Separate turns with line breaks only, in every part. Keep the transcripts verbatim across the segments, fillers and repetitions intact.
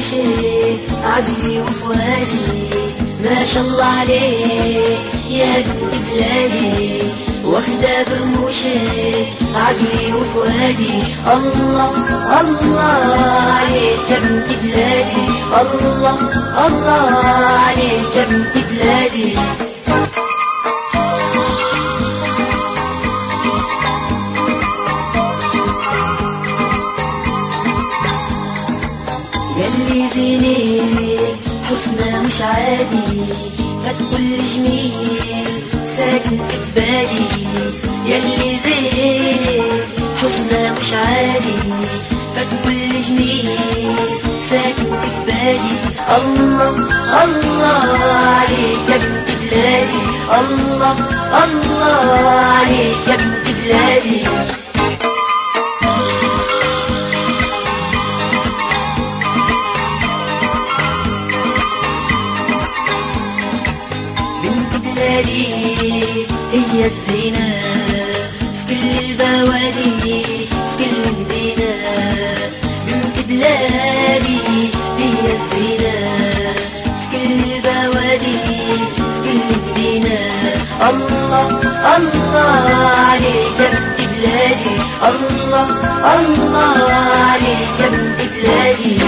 برموشك عقلي وفؤادي، ما شاء الله عليك يا بنت بلادي، واخدة برموشك عقلي وفؤادي. الله الله عليك يا بنت بلادي، الله الله عليك يا بنت بلادي. ياللي زينك حسنى مش عادي، فكل جميل ساكن في بالي. ياللي زينك حسنى مش عادي، فكل جميل ساكن في بالي. الله الله عليك يا بنت بلادي، الله الله عليك يا بنت بلادي. بلادي هي الزينة في كل البوادي في كل مدينة. بنت بلادي هي الزينة في كل البوادي في كل مدينة. الله الله عليك يا بنت بلادي، الله الله عليك يا بنت بلادي.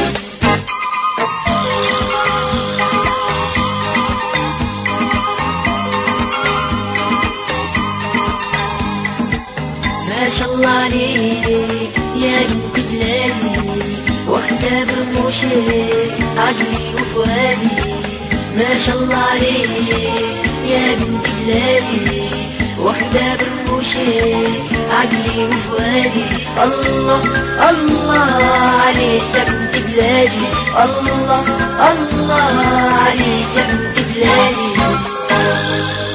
ما شاء الله عليك يا بنت بلادي، واخدة برموشك عقلي وفؤادي. ما شاء الله عليك يا بنت بلادي، واخدة برموشك عقلي وفؤادي. الله الله عليك يا بنت بلادي، الله الله عليك يا بنت بلادي.